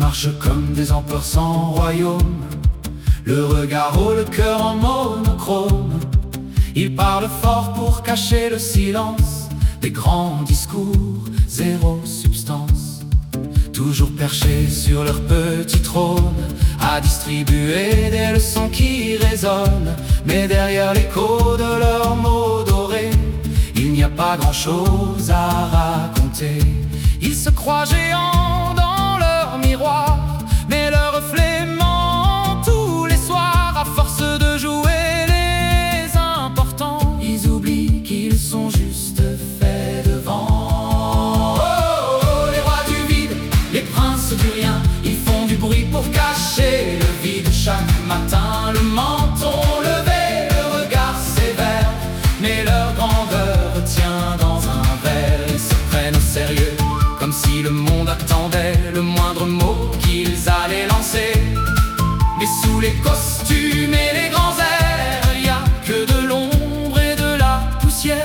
marchent comme des empereurs sans royaume, le regard haut, le cœur en monochrome. Ils parlent fort pour cacher le silence, des grands discours, zéro substance. Toujours perchés sur leur petit trône, à distribuer des leçons qui résonnent. Mais derrière l'écho de leurs mots dorés, il n'y a pas grand-chose à raconter. Ils se croient géants dans leur miroir, mais leur reflet ment tous les soirs. À force de jouer les importants, ils oublient qu'ils sont juste faits de vent. Oh, oh, oh, les rois du vide, les princes du rien, ils font du bruit pour cacher le vide. Chaque matin, le menton levé, le regard sévère, mais leur grandeur tient dans un verre. Ils se prennent au sérieux, comme si le monde attendait le moindre mot qu'ils allaient lancer. Mais sous les costumes et les grands airs, il n'y a que de l'ombre et de la poussière.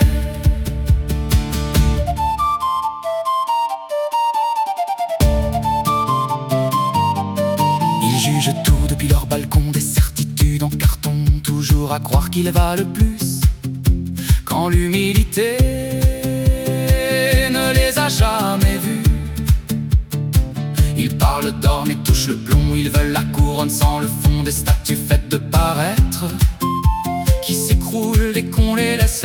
Ils jugent tout depuis leur balcon, des certitudes en carton, toujours à croire qu'ils valent plus, quand l'humilité ne les a jamais vus. Ils parlent d'or mais touchent le plomb, ils veulent la couronne sans le fond, des statues faites de paraître, qui s'écroulent dès qu'on les laisse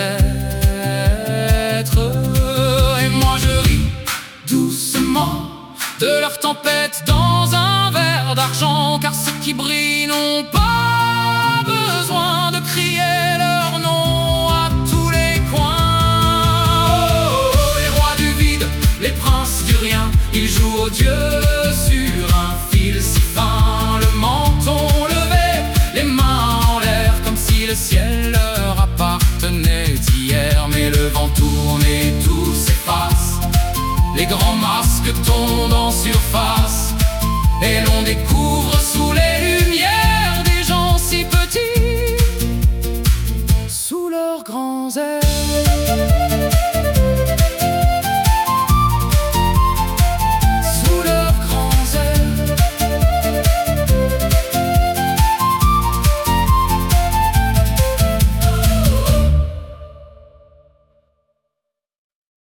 être. Et moi je ris doucement de leur tempête dans un verre d'argent, car ceux qui brillent n'ont pas besoin de crier leur nom à tous les coins. Oh, oh, oh, les rois du vide, les princes du rien, ils jouent aux dieux sur un fil si fin, le menton levé, les mains en l'air, comme si le ciel leur appartenait hier. Mais le vent tourne et tout s'efface, les grands masques tombent en surface, et l'on découvre sous les lumières des gens si petits, sous leurs grands airs.